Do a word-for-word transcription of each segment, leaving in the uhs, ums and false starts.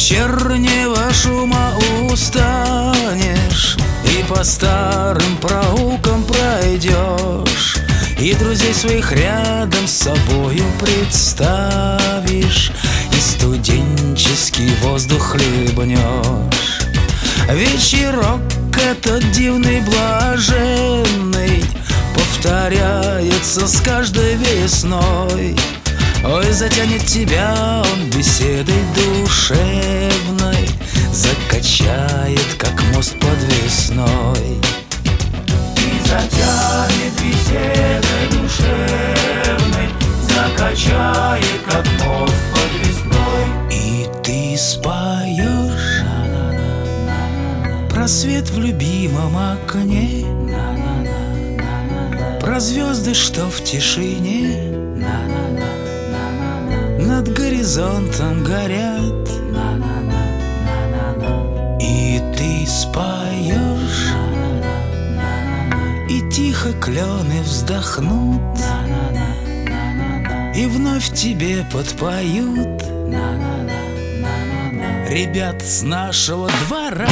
вечернего шума устанешь и по старым проулкам пройдешь, и друзей своих рядом с собою представишь, и студенческий воздух хлебнешь. Вечерок этот дивный, блаженный повторяется с каждой весной. Ой, затянет тебя он беседой душевной, закачает, как мост подвесной. И затянет беседой душевной, закачает, как мост подвесной. И ты споешь про свет в любимом окне, про звезды, что в тишине над горизонтом горят. И ты споешь, и тихо клены вздохнут, и вновь тебе подпоют ребят с нашего двора.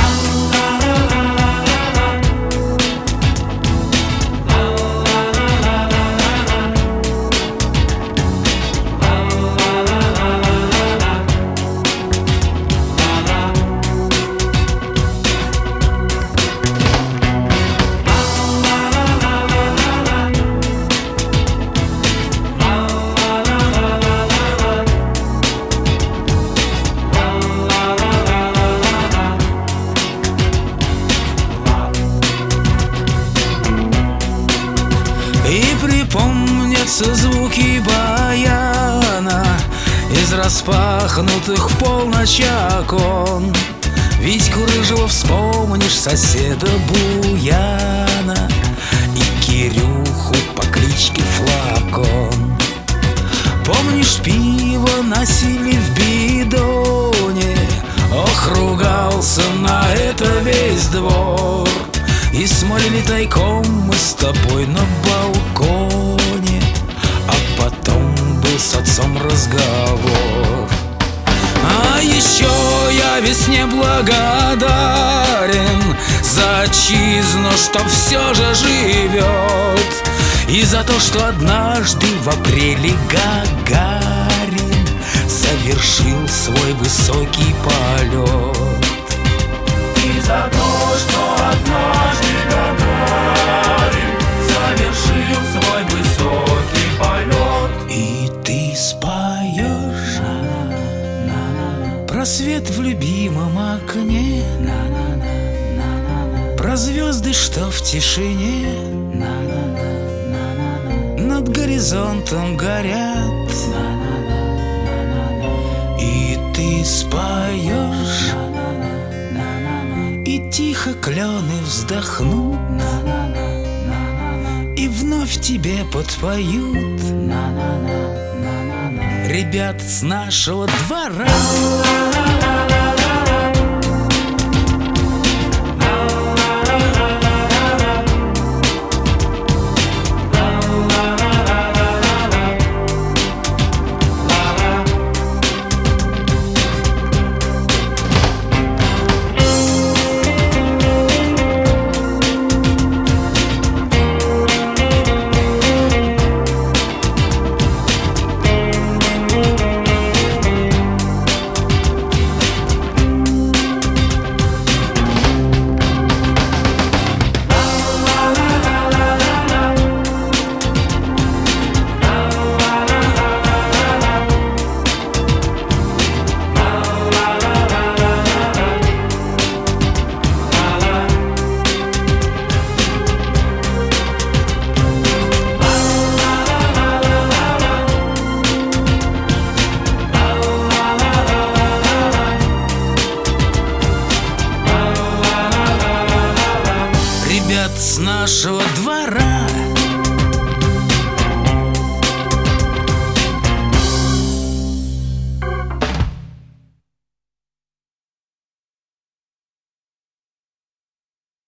И припомнятся звуки баяна из распахнутых в полночь окон. Витьку рыжего вспомнишь, соседа Буяна и Кирюху по кличке Флакон. Помнишь, пиво носили в бидоне, ох, ругался на это весь двор. И смолили тайком мы с тобой на балконе, а потом был с отцом разговор. А еще я весне благодарен за отчизну, что все же живет, и за то, что однажды в апреле Гагарин совершил свой высокий полет. И за то, что однажды Гагарин совершил свой высокий полет. И ты споешь про свет в любимом окне, про звезды, что в тишине над горизонтом горят. И ты споешь, и тихо клены вздохнут, и вновь тебе подпоют ребят с нашего двора. С нашего двора